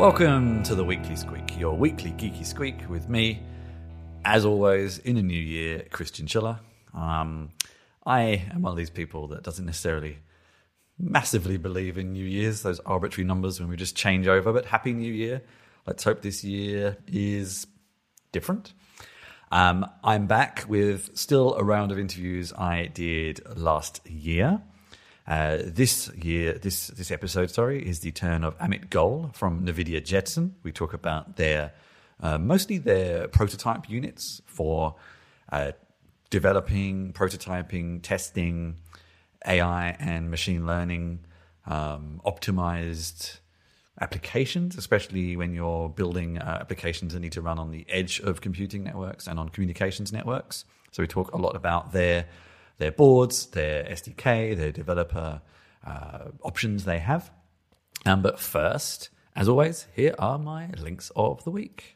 Welcome to the Weekly Squeak, your weekly geeky squeak with me, as always, in a new year, Christian Schiller. I am one of these people that doesn't necessarily massively believe in New Year's, those arbitrary numbers when we just change over, but Happy New Year. Let's hope this year is different. I'm back with still a round of interviews I did last year. This episode, is the turn of Amit Goel from NVIDIA Jetson. We talk about mostly their prototype units for developing, prototyping, testing, AI and machine learning, optimized applications, especially when you're building applications that need to run on the edge of computing networks and on communications networks. So we talk a lot about their boards, their SDK, their developer options they have. But first, as always, here are my links of the week.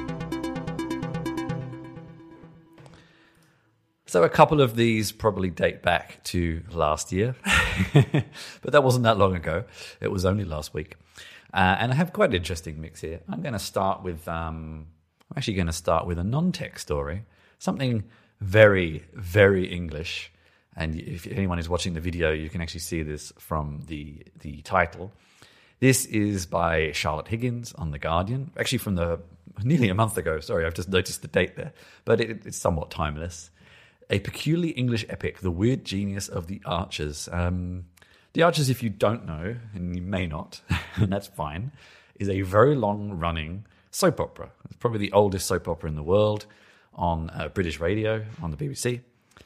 So a couple of these probably date back to last year, but that wasn't that long ago. It was only last week. And I have quite an interesting mix here. I'm actually going to start with a non-tech story, something very, very English. And if anyone is watching the video, you can actually see this from the title. This is by Charlotte Higgins on The Guardian, actually from nearly a month ago. Sorry, I've just noticed the date there, but it's somewhat timeless. A peculiarly English epic, The Weird Genius of the Archers. The Archers, if you don't know, and you may not, and that's fine, is a very long-running soap opera. It's probably the oldest soap opera in the world on British radio, on the BBC.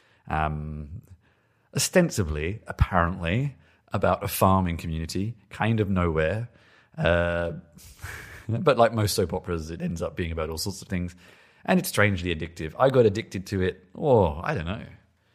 Ostensibly, apparently, about a farming community, kind of nowhere. But like most soap operas, it ends up being about all sorts of things. And it's strangely addictive. I got addicted to it, I don't know.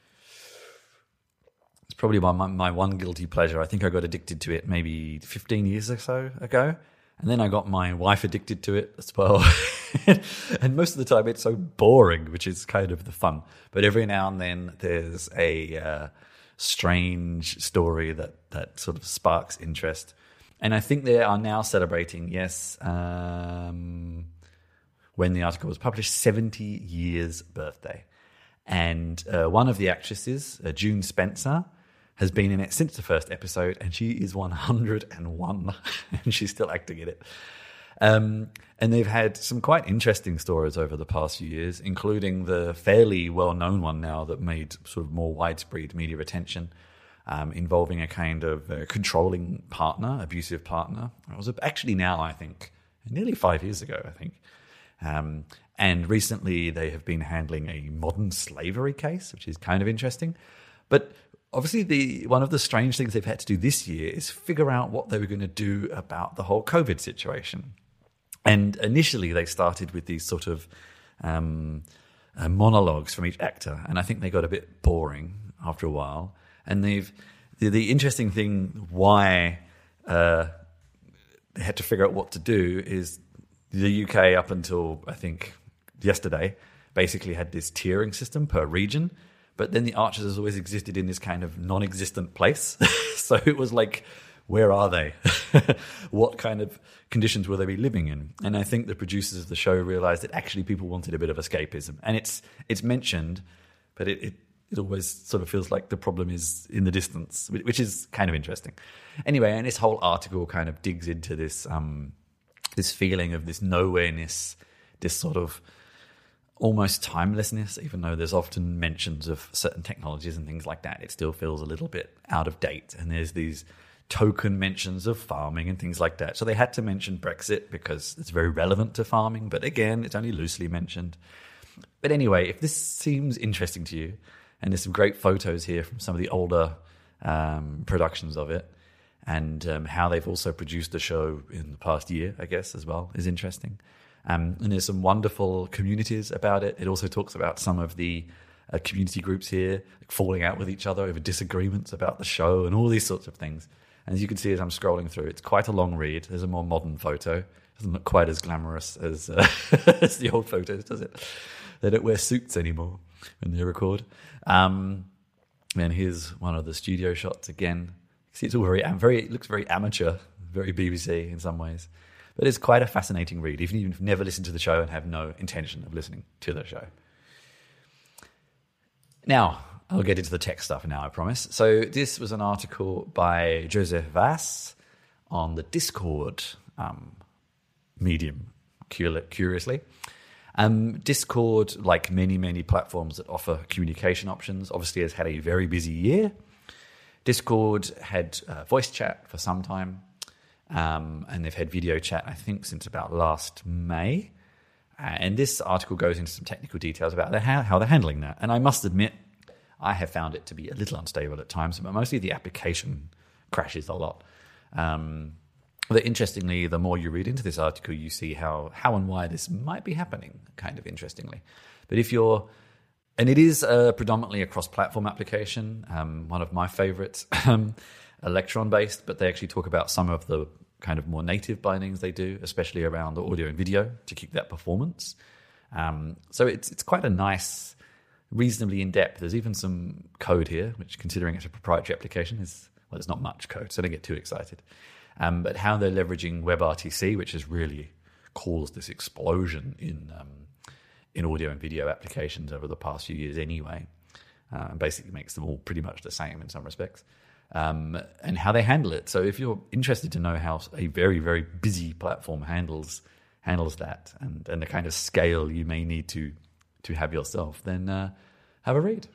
It's probably my one guilty pleasure. I think I got addicted to it maybe 15 years or so ago. And then I got my wife addicted to it as well. And most of the time it's so boring, which is kind of the fun. But every now and then there's a strange story that sort of sparks interest. And I think they are now celebrating, when the article was published, 70 years birthday. And one of the actresses, June Spencer, has been in it since the first episode, and she is 101, and she's still acting in it. And they've had some quite interesting stories over the past few years, including the fairly well-known one now that made sort of more widespread media attention, involving a kind of controlling partner, abusive partner. It was actually now, I think, nearly 5 years ago, I think. And recently they have been handling a modern slavery case, which is kind of interesting. But obviously one of the strange things they've had to do this year is figure out what they were going to do about the whole COVID situation. And initially they started with these sort of monologues from each actor. And I think they got a bit boring after a while. And the interesting thing why they had to figure out what to do is the UK up until, I think, yesterday, basically had this tiering system per region. But then the Archers has always existed in this kind of non-existent place. So it was like, where are they? What kind of conditions will they be living in? And I think the producers of the show realized that actually people wanted a bit of escapism. And it's mentioned, but it always sort of feels like the problem is in the distance, which is kind of interesting. Anyway, and this whole article kind of digs into this this feeling of this nowhereness, this sort of almost timelessness, even though there's often mentions of certain technologies and things like that. It still feels a little bit out of date. And there's these token mentions of farming and things like that. So they had to mention Brexit because it's very relevant to farming. But again, it's only loosely mentioned. But anyway, if this seems interesting to you, and there's some great photos here from some of the older productions of it, and how they've also produced the show in the past year, I guess, as well, is interesting. And there's some wonderful communities about it. It also talks about some of the community groups here like falling out with each other over disagreements about the show and all these sorts of things. And as you can see as I'm scrolling through, it's quite a long read. There's a more modern photo. It doesn't look quite as glamorous as, as the old photos, does it? They don't wear suits anymore when they record. And here's one of the studio shots again. See, it's all it looks very amateur, very BBC in some ways. But it's quite a fascinating read, even if you've never listened to the show and have no intention of listening to the show. Now, I'll get into the tech stuff now, I promise. So this was an article by Joseph Vass on the Discord medium, curiously. Discord, like many, many platforms that offer communication options, obviously has had a very busy year. Discord had voice chat for some time, and they've had video chat, I think, since about last May. And this article goes into some technical details about how they're handling that. And I must admit, I have found it to be a little unstable at times, but mostly the application crashes a lot. But interestingly, the more you read into this article, you see how and why this might be happening, kind of interestingly. But and it is predominantly a cross-platform application, one of my favorites, Electron-based, but they actually talk about some of the kind of more native bindings they do, especially around the audio and video to keep that performance. So it's quite a nice, reasonably in-depth. There's even some code here, which, considering it's a proprietary application, there's not much code, so don't get too excited. But how they're leveraging WebRTC, which has really caused this explosion in audio and video applications over the past few years anyway, and basically makes them all pretty much the same in some respects, and how they handle it. So if you're interested to know how a very, very busy platform handles that and the kind of scale you may need to have yourself, then have a read.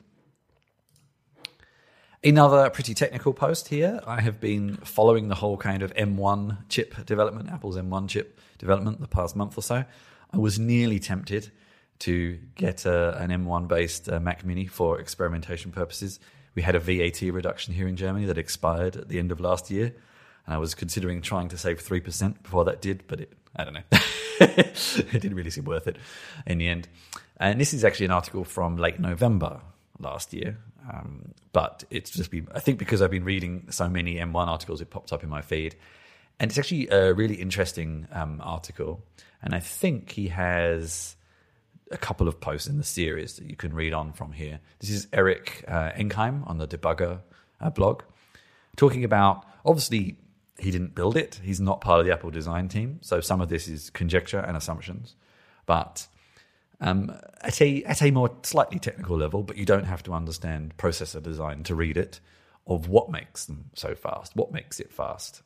Another pretty technical post here. I have been following the whole kind of M1 chip development, Apple's M1 chip development the past month or so. I was nearly tempted to get an M1-based Mac Mini for experimentation purposes. We had a VAT reduction here in Germany that expired at the end of last year, and I was considering trying to save 3% before that did, but I don't know. It didn't really seem worth it in the end. And this is actually an article from late November last year, but it's just been, I think because I've been reading so many M1 articles, it popped up in my feed. And it's actually a really interesting article, and I think he has a couple of posts in the series that you can read on from here. This is Eric Enkheim on the Debugger blog, talking about, obviously, he didn't build it. He's not part of the Apple design team, so some of this is conjecture and assumptions. But at a more slightly technical level, but you don't have to understand processor design to read it, of what makes them so fast, what makes it fast,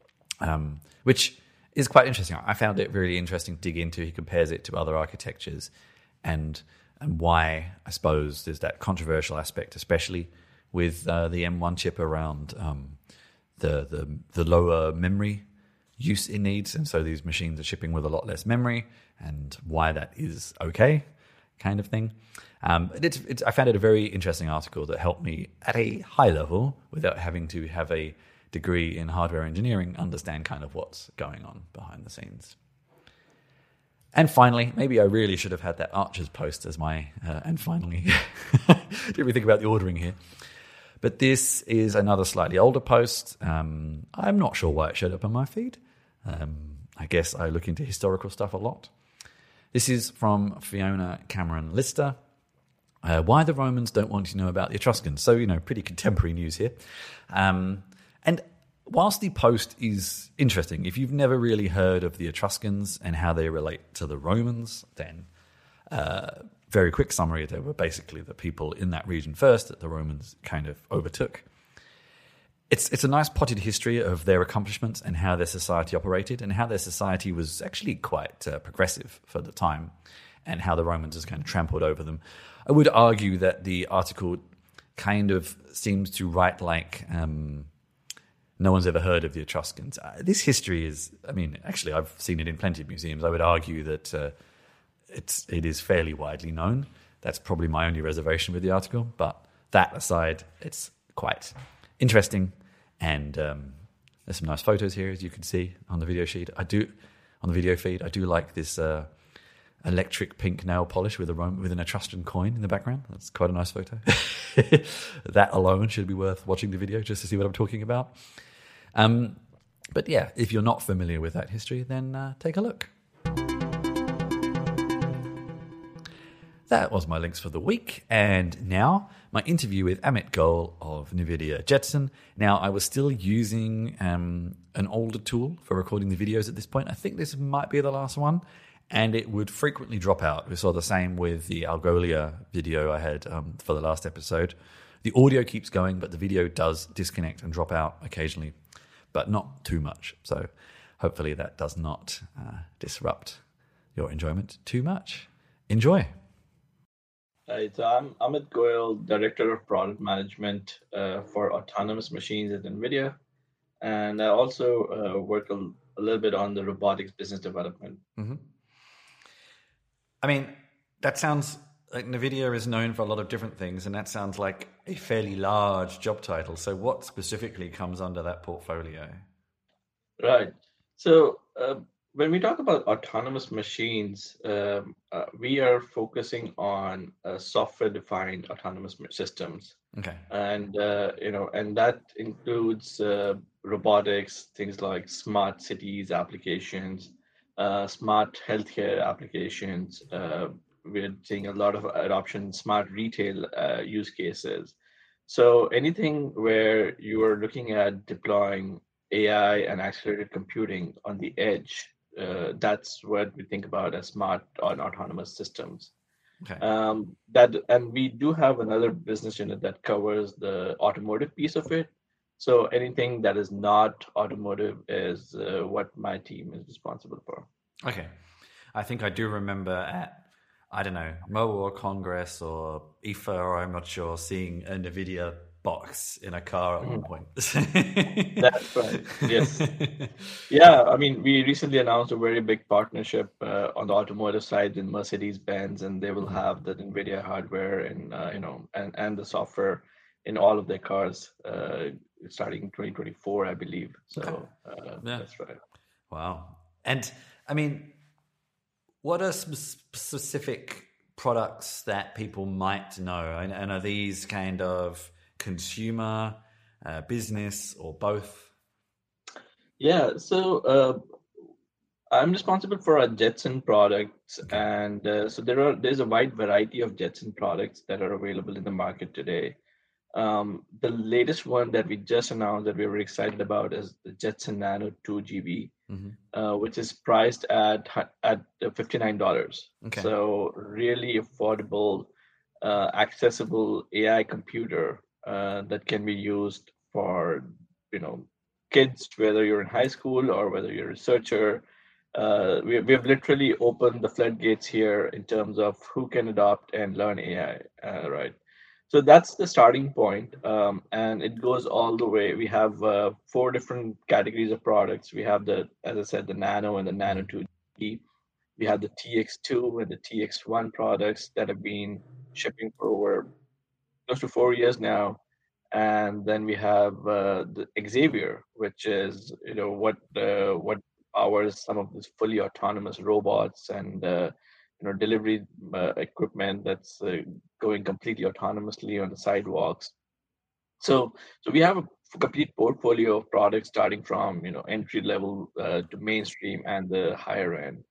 which is quite interesting. I found it really interesting to dig into. He compares it to other architectures and why, I suppose, there's that controversial aspect, especially with the M1 chip around the lower memory use it needs, and so these machines are shipping with a lot less memory, and why that is okay, kind of thing. I found it a very interesting article that helped me at a high level, without having to have a degree in hardware engineering, understand kind of what's going on behind the scenes. And finally, maybe I really should have had that Archers post as my, and finally, didn't really think about the ordering here. But this is another slightly older post. I'm not sure why it showed up on my feed. I guess I look into historical stuff a lot. This is from Fiona Cameron Lister. Why the Romans don't want you to know about the Etruscans. So, pretty contemporary news here. And whilst the post is interesting, if you've never really heard of the Etruscans and how they relate to the Romans, then very quick summary, they were basically the people in that region first that the Romans kind of overtook. It's a nice potted history of their accomplishments and how their society operated, and how their society was actually quite progressive for the time, and how the Romans just kind of trampled over them. I would argue that the article kind of seems to write like no one's ever heard of the Etruscans. This history is, actually I've seen it in plenty of museums. I would argue that it is fairly widely known. That's probably my only reservation with the article, but that aside, it's quite interesting. And there's some nice photos here, as you can see on the video feed. I do like this electric pink nail polish with an Etruscan coin in the background. That's quite a nice photo. That alone should be worth watching the video just to see what I'm talking about. But yeah, if you're not familiar with that history, then take a look. That was my links for the week. And now my interview with Amit Goel of NVIDIA Jetson. Now, I was still using an older tool for recording the videos at this point. I think this might be the last one. And it would frequently drop out. We saw the same with the Algolia video I had for the last episode. The audio keeps going, but the video does disconnect and drop out occasionally, but not too much. So hopefully that does not disrupt your enjoyment too much. Enjoy. Hi, so I'm Amit Goel, Director of Product Management for Autonomous Machines at NVIDIA. And I also work a little bit on the robotics business development. Mm-hmm. I mean, that sounds like NVIDIA is known for a lot of different things, and that sounds like a fairly large job title. So what specifically comes under that portfolio? Right. So when we talk about autonomous machines, we are focusing on software-defined autonomous systems. Okay. And and that includes robotics, things like smart cities applications, smart healthcare applications. We're seeing a lot of adoption in smart retail use cases. So anything where you are looking at deploying AI and accelerated computing on the edge, that's what we think about as smart and autonomous systems. Okay. And we do have another business unit that covers the automotive piece of it. So anything that is not automotive is what my team is responsible for. Okay. I think I do remember at, I don't know, Mobile World Congress or IFA, or I'm not sure, seeing a NVIDIA box in a car at one point. That's right. Yes. Yeah. I mean, we recently announced a very big partnership on the automotive side in Mercedes-Benz, and they will have the NVIDIA hardware and and the software in all of their cars starting in 2024, I believe. So That's right. Wow. And I mean, what are some specific products that people might know? And are these kind of consumer, business, or both? Yeah, so I'm responsible for our Jetson products, and so there's a wide variety of Jetson products that are available in the market today. The latest one that we just announced that we were excited about is the Jetson Nano 2GB, which is priced at $59. Okay. So really affordable, accessible AI computer that can be used for kids, whether you're in high school or whether you're a researcher. We have literally opened the floodgates here in terms of who can adopt and learn AI, right? So that's the starting point, and it goes all the way. We have 4 different categories of products. We have as I said, the Nano and the Nano 2G. We have the TX2 and the TX1 products that have been shipping for over close to 4 years now. And then we have the Xavier, which is what powers some of these fully autonomous robots and delivery equipment that's going completely autonomously on the sidewalks. So we have a complete portfolio of products starting from entry level to mainstream and the higher end.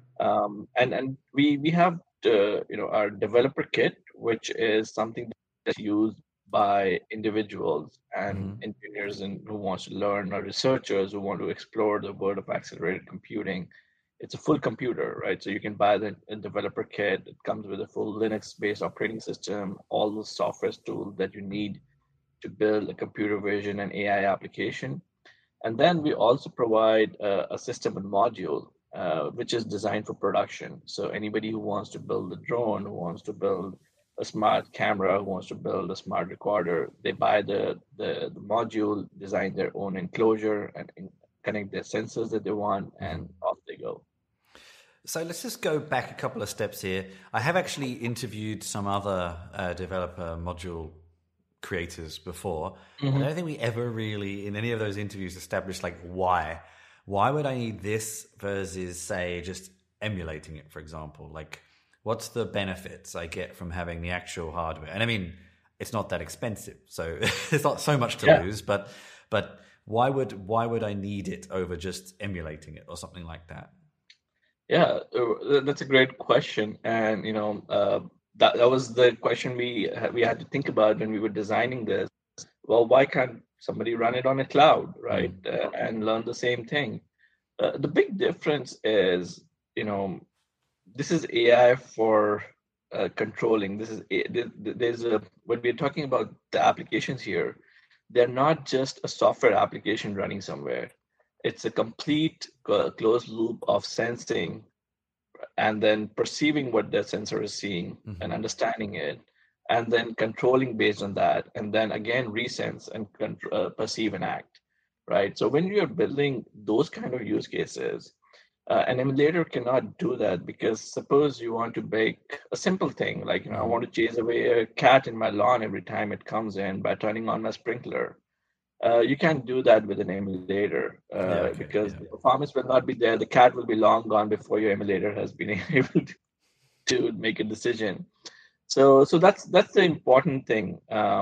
And we have our developer kit, which is something that's used by individuals and engineers and who wants to learn, or researchers who want to explore the world of accelerated computing. It's a full computer, right? So you can buy the developer kit. It comes with a full Linux-based operating system, all the software tools that you need to build a computer vision and AI application. And then we also provide a system and module, which is designed for production. So anybody who wants to build a drone, who wants to build a smart camera, who wants to build a smart recorder, they buy the module, design their own enclosure, and connect their sensors that they want, and off they go. So let's just go back a couple of steps here. I have actually interviewed some other developer module creators before. I don't think we ever really, in any of those interviews, established like why. Why would I need this versus, say, just emulating it, for example? Like, what's the benefits I get from having the actual hardware? And I mean, it's not that expensive, so it's not so much to lose. But why would I need it over just emulating it or something like that? Yeah, that's a great question. And that was the question we had to think about when we were designing this. Well, why can't somebody run it on a cloud, right, and learn the same thing? The big difference is, you know, this is AI for controlling. There's a when we're talking about the applications here, they're not just a software application running somewhere. It's a complete closed loop of sensing and then perceiving what the sensor is seeing and understanding it, and then controlling based on that, and then again resense and perceive and act. Right. So when you're building those kind of use cases, an emulator cannot do that, because suppose you want to make a simple thing like, I want to chase away a cat in my lawn every time it comes in by turning on my sprinkler. You can't do that with an emulator, because the performance will not be there. The cat will be long gone before your emulator has been able to make a decision. So that's the important thing.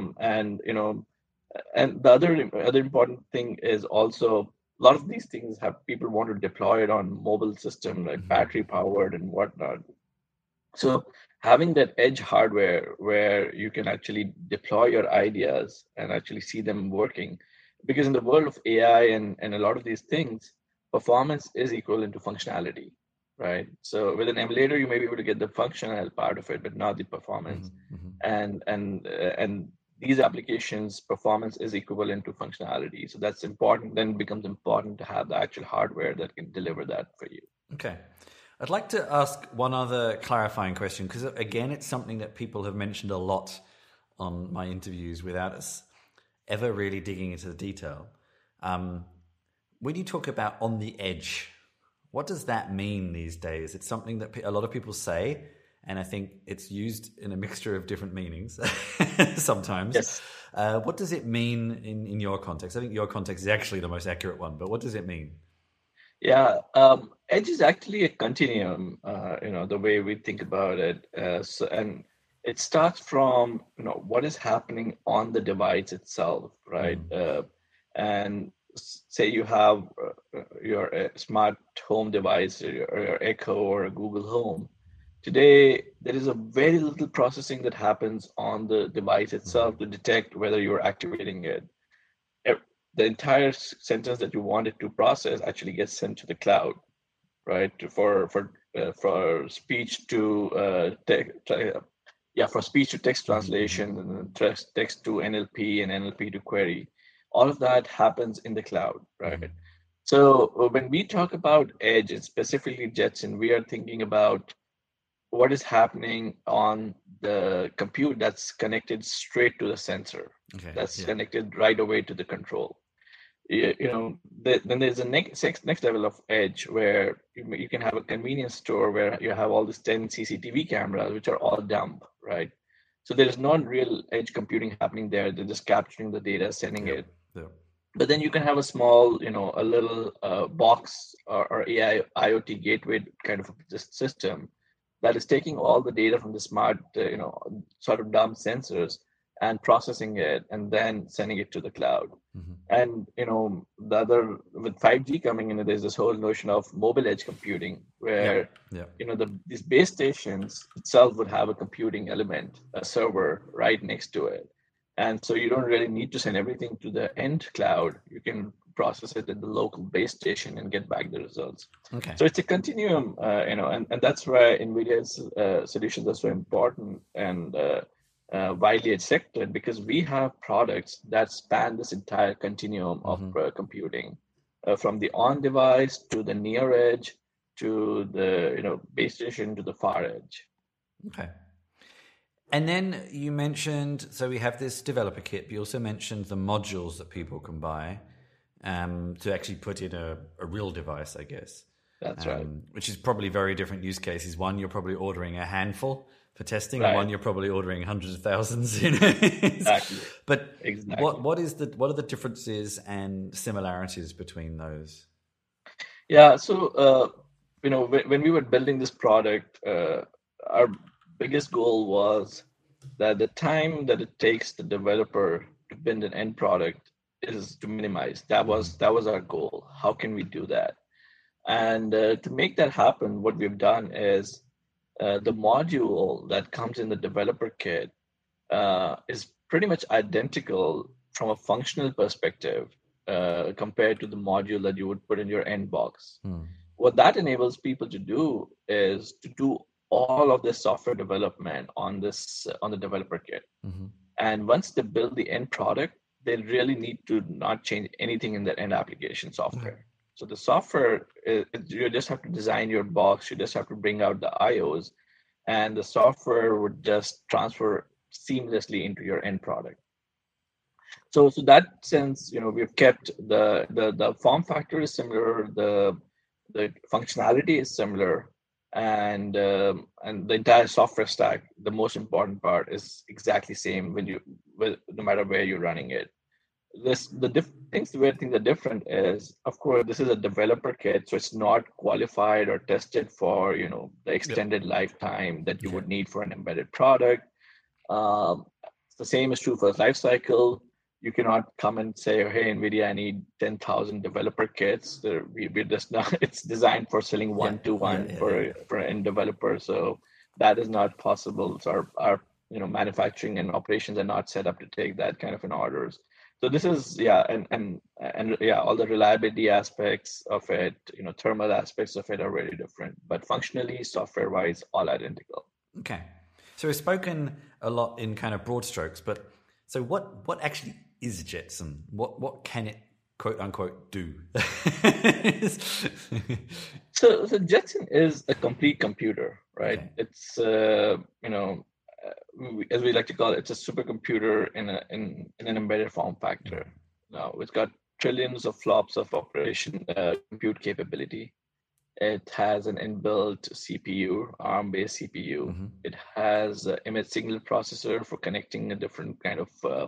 And the other important thing is also, a lot of these things have people want to deploy it on mobile system like battery powered and whatnot. So having that edge hardware where you can actually deploy your ideas and actually see them working, because in the world of AI and a lot of these things, performance is equivalent to functionality, right? So with an emulator, you may be able to get the functional part of it, but not the performance. And these applications, performance is equivalent to functionality. So that's important. Then it becomes important to have the actual hardware that can deliver that for you. Okay. I'd like to ask one other clarifying question, because again, it's something that people have mentioned a lot on my interviews without us ever really digging into the detail. When you talk about on the edge, what does that mean these days? It's something that a lot of people say, and I think it's used in a mixture of different meanings sometimes. Yes. What does it mean in your context? I think your context is actually the most accurate one, but what does it mean? Yeah, edge is actually a continuum, the way we think about it. And it starts from, what is happening on the device itself, right? And say you have your smart home device, or your Echo or a Google Home. Today, there is a very little processing that happens on the device itself to detect whether you're activating it. The entire sentence that you wanted to process actually gets sent to the cloud, right? For speech to for speech to text translation, and then text to NLP and NLP to query. All of that happens in the cloud, right? So when we talk about edge, and specifically Jetson, we are thinking about what is happening on the compute that's connected straight to the sensor, that's connected right away to the control. Then there's a next level of edge where you can have a convenience store where you have all these 10 CCTV cameras, which are all dumb, right? So there's not real edge computing happening there. They're just capturing the data, sending it. But then you can have a small, a little box or AI IoT gateway kind of a system that is taking all the data from the smart, sort of dumb sensors and processing it and then sending it to the cloud. And the other, with 5G coming in, there's this whole notion of mobile edge computing where these base stations itself would have a computing element, a server right next to it. And so you don't really need to send everything to the end cloud. You can process it at the local base station and get back the results. Okay. So it's a continuum, and that's why NVIDIA's solutions are so important and widely accepted, because we have products that span this entire continuum of computing, from the on-device to the near edge to the base station to the far edge. Okay. And then you mentioned, so we have this developer kit, but you also mentioned the modules that people can buy to actually put in a real device, I guess. That's right. Which is probably very different use cases. One, you're probably ordering a handful for testing, and one you're probably ordering hundreds of thousands. Exactly. But what are the differences and similarities between those? Yeah. So when we were building this product, our biggest goal was that the time that it takes the developer to build an end product is to minimize. That was our goal. How can we do that? And to make that happen, what we've done is The module that comes in the developer kit is pretty much identical from a functional perspective compared to the module that you would put in your end box. Hmm. What that enables people to do is to do all of this software development on the developer kit. Mm-hmm. And once they build the end product, they really need to not change anything in their end application Okay. software. So the software, you just have to design your box, you just have to bring out the IOs, and the software would just transfer seamlessly into your end product. So that sense, we've kept the form factor is similar, the functionality is similar, and the entire software stack, the most important part, is exactly same no matter where you're running it. Things where things are different is, of course, this is a developer kit, so it's not qualified or tested for the Yep. extended lifetime that you Okay. would need for an embedded product. um, the same is true for life cycle. You cannot come and say, "Hey, NVIDIA, I need 10,000 developer kits." We just not. It's designed for selling Yeah. one to Yeah. one Yeah. Yeah. for an developer, so that is not possible. So our manufacturing and operations are not set up to take that kind of an orders. So this is, yeah, and yeah, all the reliability aspects of it, thermal aspects of it are very different, but functionally, software wise, all identical. Okay. So we've spoken a lot in kind of broad strokes, but so what actually is Jetson? What can it quote unquote do? So Jetson is a complete computer, right? Okay. It's as we like to call it, it's a supercomputer in an embedded form Mm-hmm. factor. Now it's got trillions of flops of operation compute capability. It has an inbuilt CPU, ARM-based CPU. Mm-hmm. It has an image signal processor for connecting a different kind of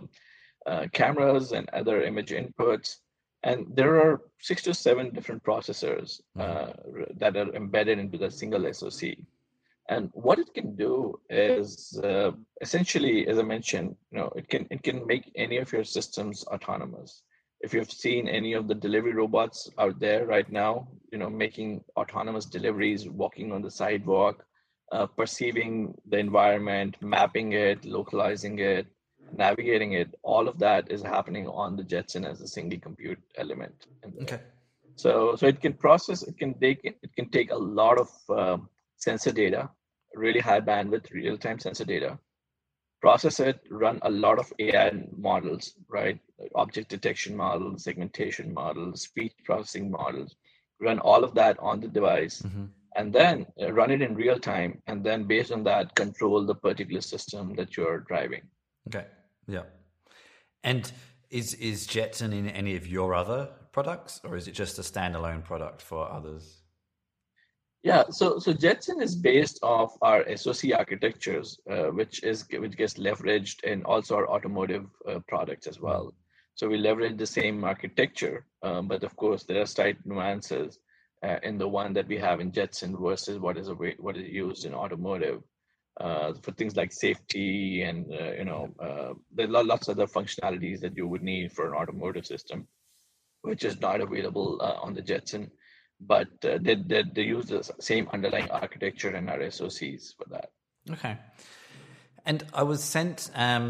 cameras and other image inputs. And there are 6 to 7 different processors Mm-hmm. that are embedded into the single SoC. And what it can do is essentially, as I mentioned, it can make any of your systems autonomous. If you've seen any of the delivery robots out there right now, making autonomous deliveries, walking on the sidewalk, perceiving the environment, mapping it, localizing it, navigating it, all of that is happening on the Jetson as a single compute element in there. Okay. So it can take a lot of sensor data, really high bandwidth real time sensor data, process it, run a lot of AI models, right? Like object detection models, segmentation models, speech processing models, run all of that on the device, Mm-hmm. and then run it in real time, and then based on that, control the particular system that you're driving. Okay. Yeah. And is Jetson in any of your other products, or is it just a standalone product for others? Yeah, so Jetson is based off our SoC architectures, which gets leveraged in also our automotive products as Mm. well. So we leverage the same architecture, but of course there are slight nuances in the one that we have in Jetson versus what is used in automotive for things like safety and Yeah. there are lots of other functionalities that you would need for an automotive system, which is not available on the Jetson. But they use the same underlying architecture and our SoCs for that. Okay. And I was sent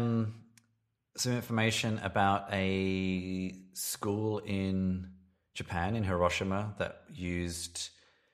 some information about a school in Japan, in Hiroshima, that used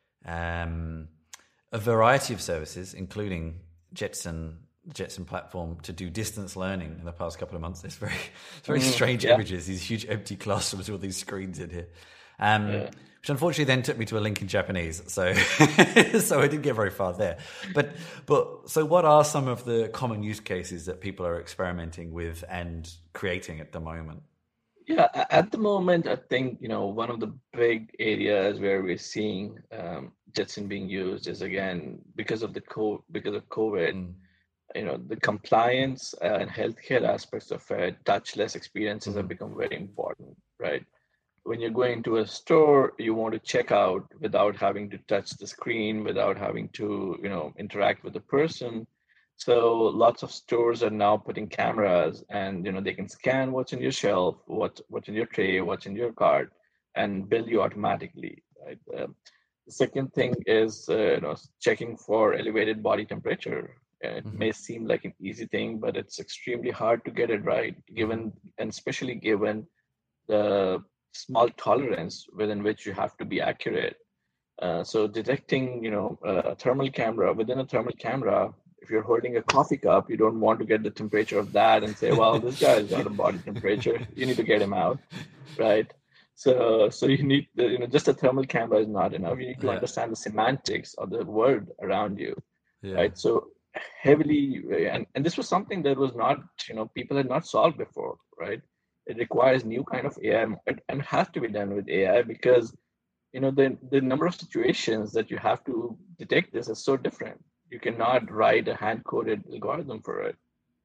a variety of services, including the Jetson platform, to do distance learning in the past couple of months. It's very strange Yeah, images, these huge empty classrooms with all these screens in here. yeah. Which unfortunately then took me to a link in Japanese, so so I didn't get very far there. But so what are some of the common use cases that people are experimenting with and creating at the moment? Yeah, at the moment, I think one of the big areas where we're seeing Jetson being used is, again, because of COVID. Mm. The compliance and healthcare aspects of it, touchless experiences Hmm. have become very important, right? When you're going to a store, you want to check out without having to touch the screen, without having to, interact with the person. So lots of stores are now putting cameras, and they can scan what's in your shelf, what's in your tray, what's in your cart, and bill you automatically, right? The second thing is checking for elevated body temperature. It may seem like an easy thing, but it's extremely hard to get it right, given and especially given the small tolerance within which you have to be accurate. So detecting, a thermal camera within a thermal camera, if you're holding a coffee cup, you don't want to get the temperature of that and say, well, this guy has got a body temperature. You need to get him out, right? So you need, just a thermal camera is not enough. You need to understand the semantics of the world around you, right? So heavily, and this was something that was not, people had not solved before, right? It requires new kind of AI and has to be done with AI because the number of situations that you have to detect this is so different. You cannot write a hand-coded algorithm for it.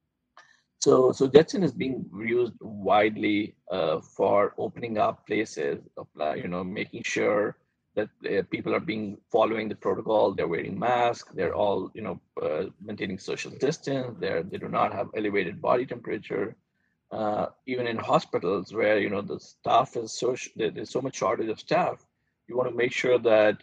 So Jetson is being used widely for opening up places, making sure that people are being following the protocol. They're wearing masks. They're all maintaining social distance. They do not have elevated body temperature. Even in hospitals where the staff is there's so much shortage of staff, you want to make sure that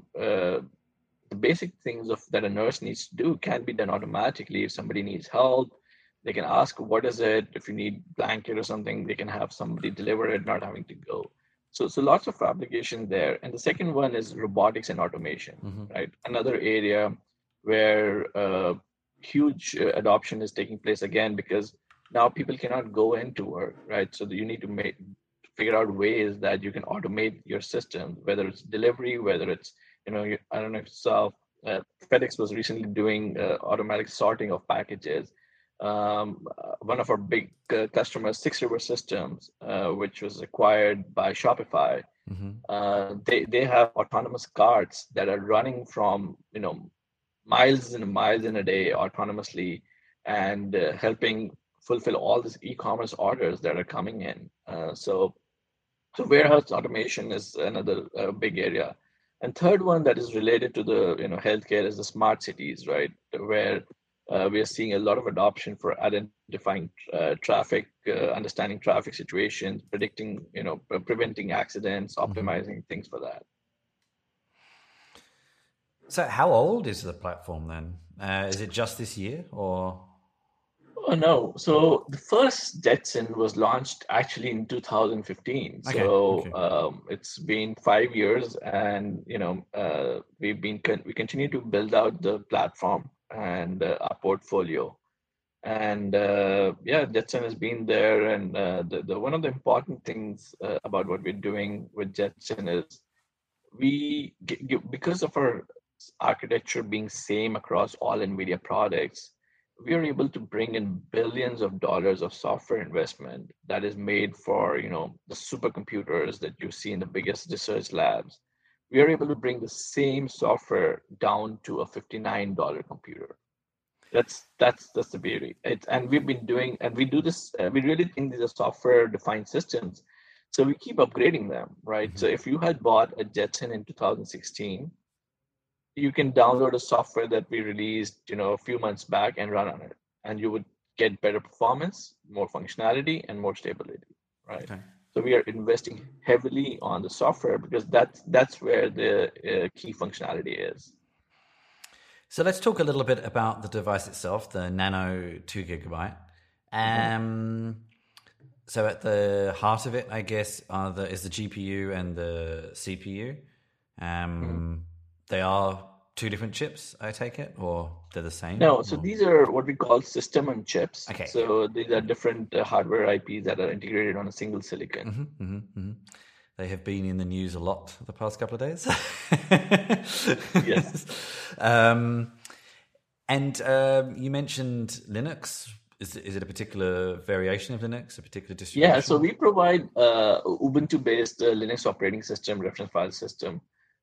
the basic things that a nurse needs to do can be done automatically. If somebody needs help, they can ask what is it. If you need blanket or something, they can have somebody deliver it, not having to go. So lots of application there. And the second one is robotics and automation, right? Another area where huge adoption is taking place again because now people cannot go into work, right? So you need to figure out ways that you can automate your system, whether it's delivery, whether it's I don't know if you saw FedEx was recently doing automatic sorting of packages. One of our big customers, Six River Systems, which was acquired by Shopify, they have autonomous carts that are running from miles and miles in a day autonomously and helping fulfill all these e-commerce orders that are coming in. So warehouse automation is another big area. And third one that is related to the healthcare is the smart cities, right? Where we are seeing a lot of adoption for identifying traffic, understanding traffic situations, predicting, preventing accidents, optimizing things for that. So how old is the platform then? Is it just this year or? Oh, no. So the first Jetson was launched actually in 2015. So it's been 5 years, and we continue to build out the platform and our portfolio. And Jetson has been there. And the one of the important things about what we're doing with Jetson is because of our architecture being same across all NVIDIA products, we are able to bring in billions of dollars of software investment that is made for the supercomputers that you see in the biggest research labs. We are able to bring the same software down to a $59 computer. That's the beauty. And we've been doing, and we do this. We really think these are software-defined systems, so we keep upgrading them, right? So if you had bought a Jetson in 2016, you can download a software that we released, a few months back and run on it, and you would get better performance, more functionality, and more stability, right? Okay. So we are investing heavily on the software because that's where the key functionality is. So let's talk a little bit about the device itself, the Nano 2 gigabyte. So at the heart of it, I guess, is the GPU and the CPU. They are two different chips, I take it, or they're the same? No, so these are what we call system on chips. Okay. So these are different hardware IPs that are integrated on a single silicon. They have been in the news a lot the past couple of days. Yes. And you mentioned Linux. Is it a particular variation of Linux, a particular distribution? Yeah, so we provide Ubuntu-based Linux operating system, reference file system.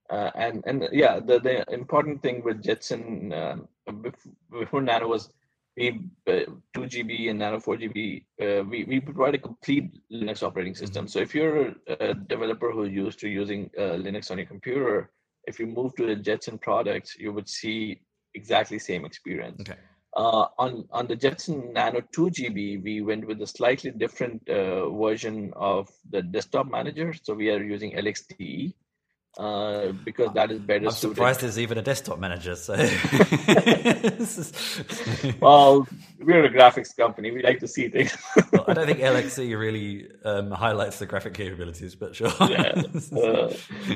The important thing with Jetson before Nano was we 2 GB and Nano 4 GB. We provide a complete Linux operating system. So if you're a developer who's used to using Linux on your computer, if you move to the Jetson products, you would see exactly same experience. Okay. On the Jetson Nano 2 GB, we went with a slightly different version of the desktop manager. So we are using LXDE. because that is better I'm suited. surprised there's even a desktop manager. So, Well, we're a graphics company. We like to see things. well, I don't think LXC really highlights the graphic capabilities, but sure. Yeah. Uh,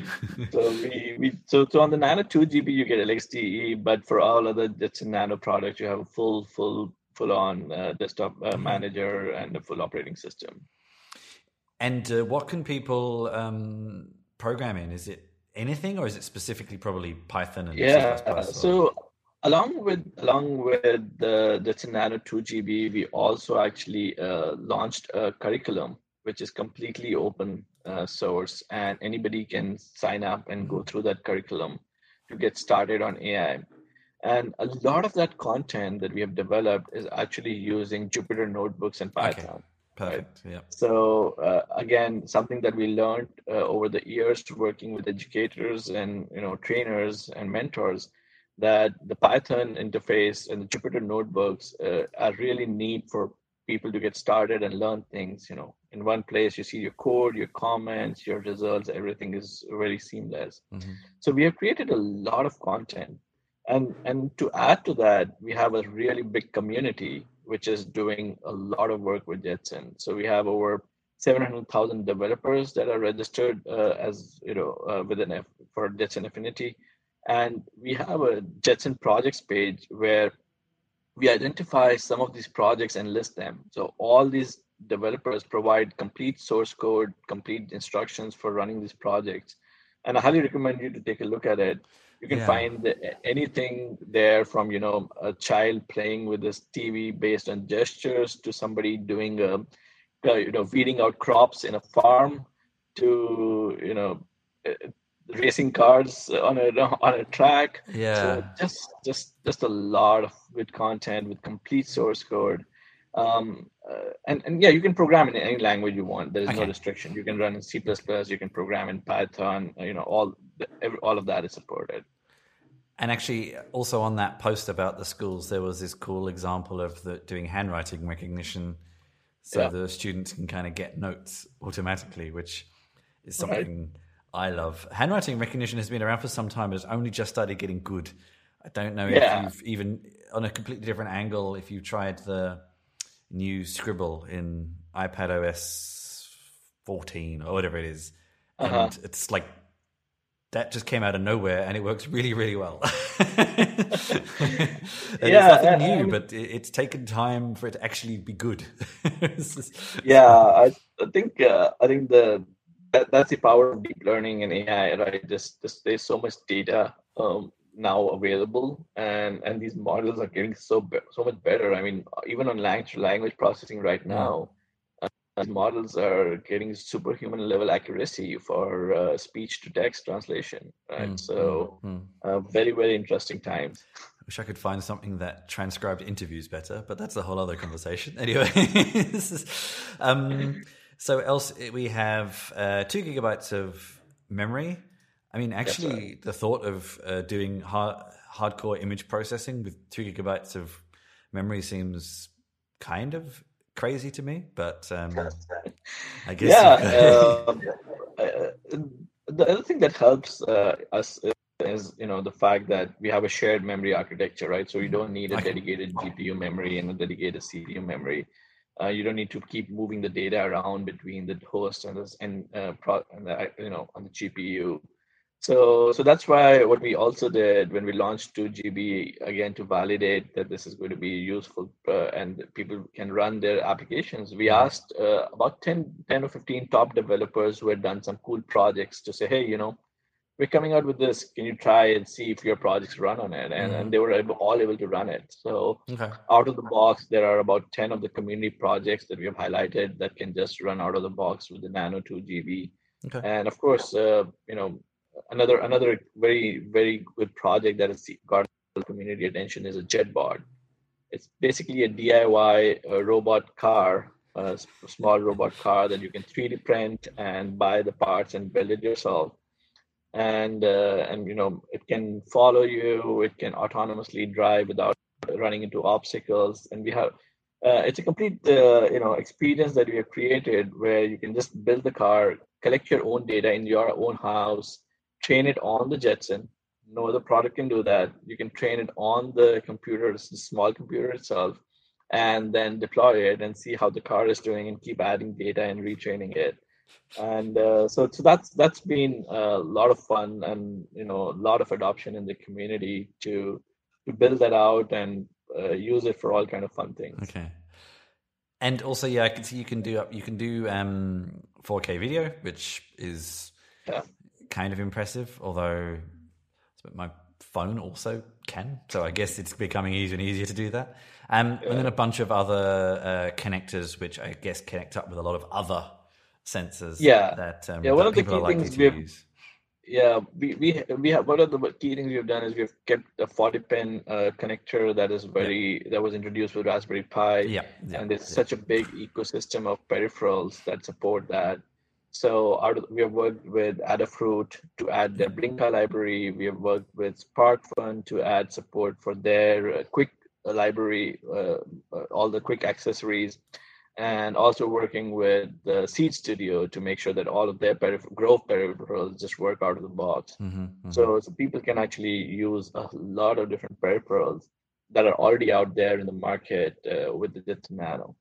so on the Nano 2 GB you get LXDE, but for all other Jetson Nano products you have a full on desktop manager and a full operating system. And what can people program in? Is it anything, or is it specifically probably Python and Yeah. C++? So along with the Jetson Nano 2 GB, we also actually launched a curriculum which is completely open source, and anybody can sign up and go through that curriculum to get started on AI. And a lot of that content that we have developed is actually using Jupyter notebooks and Okay, Python, right? perfect. Yeah. So again, something that we learned over the years working with educators and trainers and mentors, that the Python interface and the Jupyter notebooks are really neat for people to get started and learn things. In one place you see your code, your comments, your results, everything is very seamless. Mm-hmm. So we have created a lot of content, and to add to that, we have a really big community which is doing a lot of work with Jetson. So we have over 700,000 developers that are registered as within for Jetson Affinity, and we have a Jetson projects page where we identify some of these projects and list them. So all these developers provide complete source code, complete instructions for running these projects. And I highly recommend you to take a look at it. You can Yeah. find anything there from, a child playing with this TV based on gestures to somebody doing, weeding out crops in a farm to, uh, racing cars on a track. So Yeah. just a lot of good content with complete source code. And yeah, you can program in any language you want. There is no Okay. restriction. You can run in C++, you can program in Python. All of that is supported. And actually, also on that post about the schools, there was this cool example of doing handwriting recognition, so Yeah. the students can kind of get notes automatically, which is Right. something I love. Handwriting recognition has been around for some time. It's only just started getting good. I don't know if Yeah. you've even, on a completely different angle, if you've tried the new Scribble in iPad OS 14 or whatever it is. And Uh-huh. it's like, that just came out of nowhere and it works really, really well. And Yeah, it's nothing new, I mean, but it's taken time for it to actually be good. yeah. I think that's the power of deep learning and AI, right? Just there's so much data now available, and these models are getting so much better. I mean, even on language processing right Mm, now, these models are getting superhuman level accuracy for speech to text translation, right? mm, mm, So, mm. very, very interesting times. I wish I could find something that transcribed interviews better, but that's a whole other conversation. Anyway, so else we have 2 GB of memory. I mean, That's right. actually, the thought of doing hardcore image processing with 2 GB of memory seems kind of crazy to me, but I guess Yeah. you've got. Uh, the other thing that helps us is the fact that we have a shared memory architecture, right? So you don't need a Okay. dedicated GPU memory and a dedicated CPU memory. You don't need to keep moving the data around between the host and on the GPU. So that's why what we also did when we launched 2 GB, again, to validate that this is going to be useful and that people can run their applications. We Mhm. asked about 10 or 15 top developers who had done some cool projects to say, hey, we're coming out with this. Can you try and see if your projects run on it? And they were all able to run it. So Okay. out of the box, there are about 10 of the community projects that we have highlighted that can just run out of the box with the Nano 2 GB. Okay. And of course, another very, very good project that has got community attention is a JetBot. It's basically a DIY robot car, a small robot car that you can 3D print and buy the parts and build it yourself. And it can follow you. It can autonomously drive without running into obstacles. And we have it's a complete experience that we have created where you can just build the car, collect your own data in your own house, train it on the Jetson. No other product can do that. You can train it on the computer, the small computer itself, and then deploy it and see how the car is doing and keep adding data and retraining it. And so that's been a lot of fun, and a lot of adoption in the community to build that out and use it for all kind of fun things. Okay. And also, yeah, I can see you can do 4K video, which is kind of impressive. Although my phone also can, so I guess it's becoming easier and easier to do that. And then a bunch of other connectors, which I guess connect up with a lot of other sensors. That one of the people key are likely things to use. Yeah, we have one of the key things we've done is we've kept a 40-pin connector that was introduced with Raspberry Pi, and there's such a big ecosystem of peripherals that support that. So we have worked with Adafruit to add their Blinka library. We have worked with SparkFun to add support for their quick library, all the quick accessories, and also working with the Seed Studio to make sure that all of their growth peripherals just work out of the box. So people can actually use a lot of different peripherals that are already out there in the market with the Jetson Nano.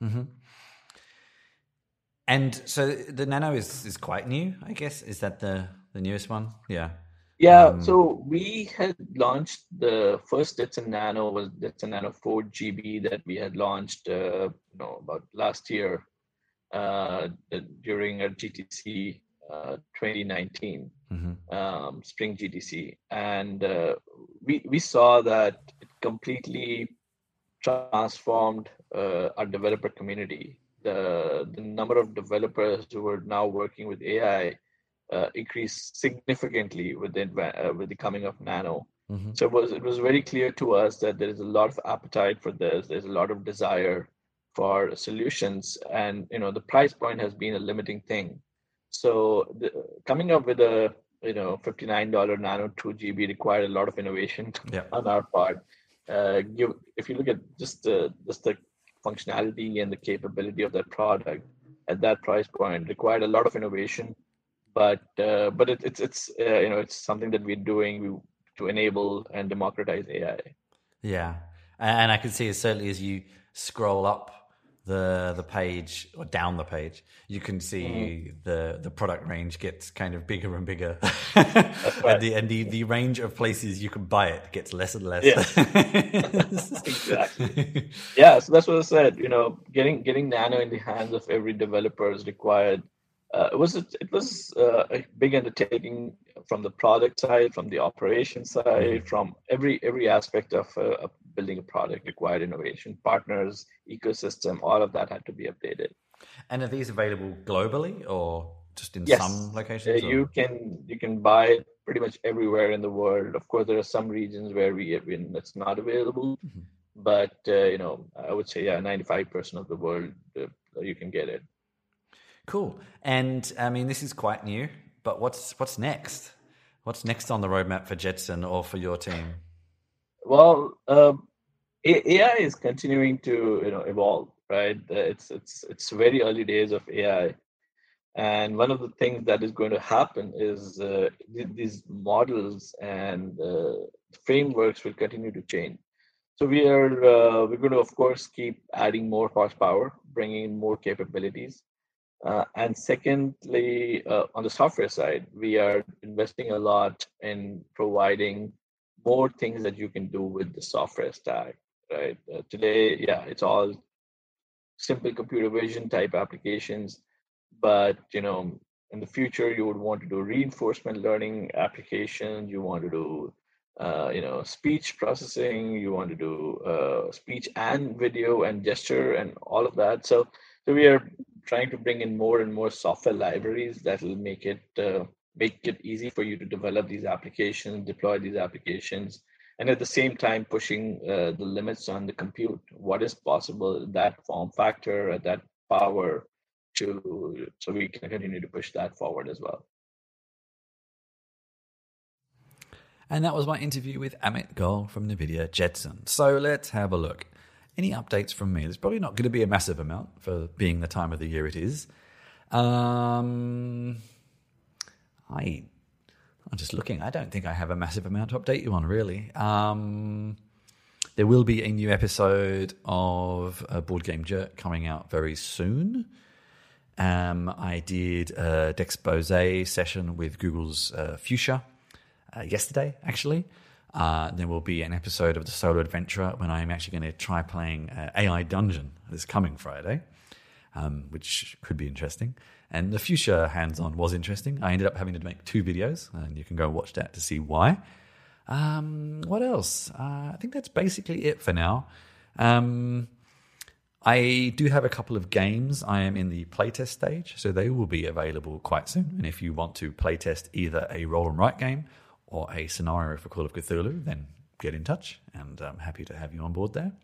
And so the Nano is quite new, I guess. Is that the newest one? Yeah. Yeah, so we had launched the first Jetson Nano was Jetson Nano 4 GB that we had launched, about last year during our GTC 2019, Spring GTC, and we saw that it completely transformed our developer community. The number of developers who are now working with AI increased significantly with the coming of Nano. So it was very clear to us that there is a lot of appetite for this. There's a lot of desire for solutions, and the price point has been a limiting thing. So coming up with a $59 Nano 2 GB required a lot of innovation on our part. If you look at just the functionality and the capability of that product at that price point, required a lot of innovation. But it's something that we're doing to enable and democratize AI. Yeah, and I can see certainly as you scroll up the page or down the page, you can see the product range gets kind of bigger and bigger. That's right. and the range of places you can buy it gets less and less. Exactly. Yeah, so that's what I said. Getting Nano in the hands of every developer is required. It was a big undertaking from the product side, from the operation side, from every aspect of building a product required innovation, partners, ecosystem, all of that had to be updated. And are these available globally or just in some locations? You can buy it pretty much everywhere in the world. Of course, there are some regions where it's not available, but I would say 95% of the world you can get it. Cool. And I mean, this is quite new, but what's next? What's next on the roadmap for Jetson or for your team? Well, AI is continuing to evolve, right? It's very early days of AI, and one of the things that is going to happen is these models and frameworks will continue to change. So we're going to, of course, keep adding more horsepower, bringing in more capabilities. And secondly, on the software side, we are investing a lot in providing more things that you can do with the software stack, right? Today, it's all simple computer vision type applications, but in the future, you would want to do reinforcement learning applications. You want to do speech processing. You want to do speech and video and gesture and all of that. So we are trying to bring in more and more software libraries that will make it easy for you to develop these applications, deploy these applications, and at the same time pushing the limits on the compute. What is possible at that form factor, at that power, so we can continue to push that forward as well. And that was my interview with Amit Goel from NVIDIA Jetson. So let's have a look. Any updates from me? There's probably not going to be a massive amount for being the time of the year it is. I I'm just looking. I don't think I have a massive amount to update you on, really. There will be a new episode of Board Game Jerk coming out very soon. I did a Dexposé session with Google's Fuchsia yesterday, actually. There will be an episode of The Solo Adventurer when I'm actually going to try playing AI Dungeon this coming Friday, which could be interesting. And the Fuchsia hands-on was interesting. I ended up having to make 2 videos, and you can go watch that to see why. What else? I think that's basically it for now. I do have a couple of games. I am in the playtest stage, so they will be available quite soon. And if you want to playtest either a roll and write game or a scenario for Call of Cthulhu, then get in touch, and I'm happy to have you on board there.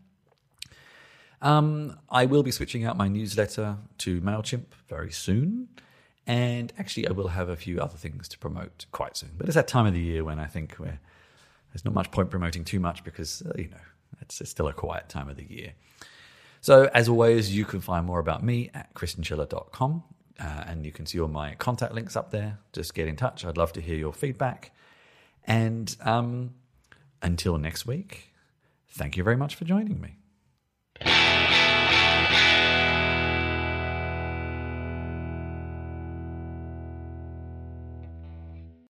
I will be switching out my newsletter to MailChimp very soon. And actually, I will have a few other things to promote quite soon. But it's that time of the year when I think there's not much point promoting too much because, it's still a quiet time of the year. So, as always, you can find more about me at christianschiller.com. And you can see all my contact links up there. Just get in touch. I'd love to hear your feedback. And until next week, thank you very much for joining me.